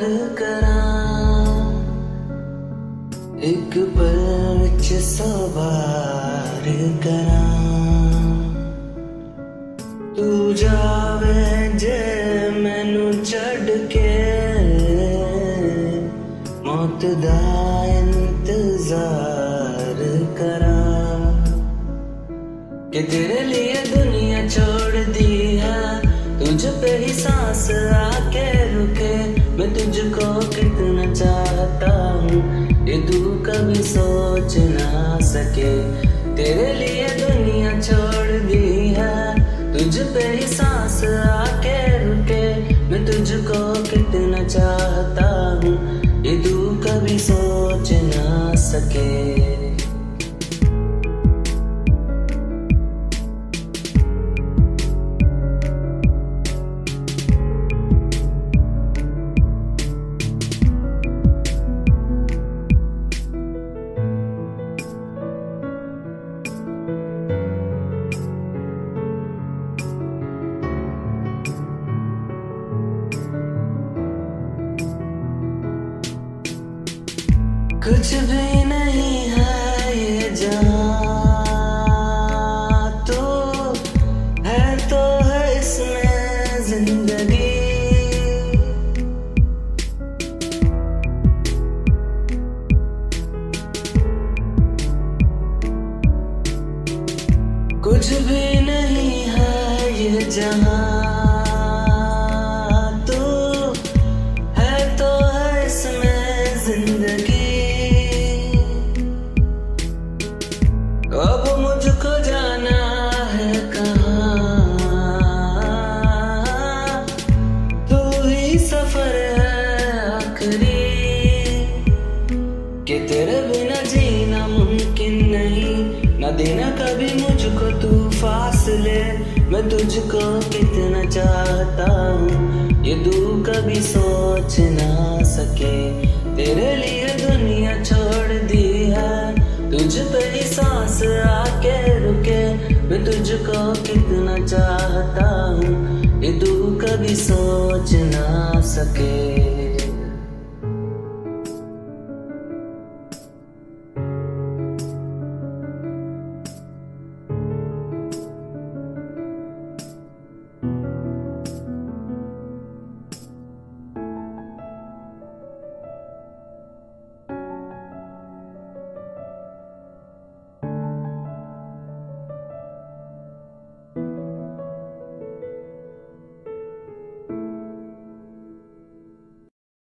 करां, एक पल विच सवार करां। तू जावे जे मैनू छड़ के, मौत दा इंतजार करां। कि तेरे लिए दुनिया छोड़ दी है, तुझ पे ही सांस आके रुके। मैं तुझको कितना चाहता हूँ ये तू कभी सोच ना सके। तेरे लिए दुनिया छोड़ दी है, तुझ पे ही सांस आके रुके। मैं तुझको कितना चाहता हूँ ये तू कभी सोच ना सके। कुछ भी नहीं है ये जहां, तो है इसमें जिंदगी। कुछ भी नहीं है ये जहां, तो है इसमें जिंदगी। अब मुझको जाना है कहाँ, तू ही सफर है आखिरी। कि तेरे बिना जीना मुमकिन नहीं, न देना कभी मुझको तू फासले। मैं तुझको कितना चाहता हूँ ये तू कभी सोच ना सके। तेरे लिए दुनिया छोड़ दी है, तुझ पे ही सांस आके रुके। मैं तुझको कितना चाहता हूँ ये तू कभी सोच ना सके।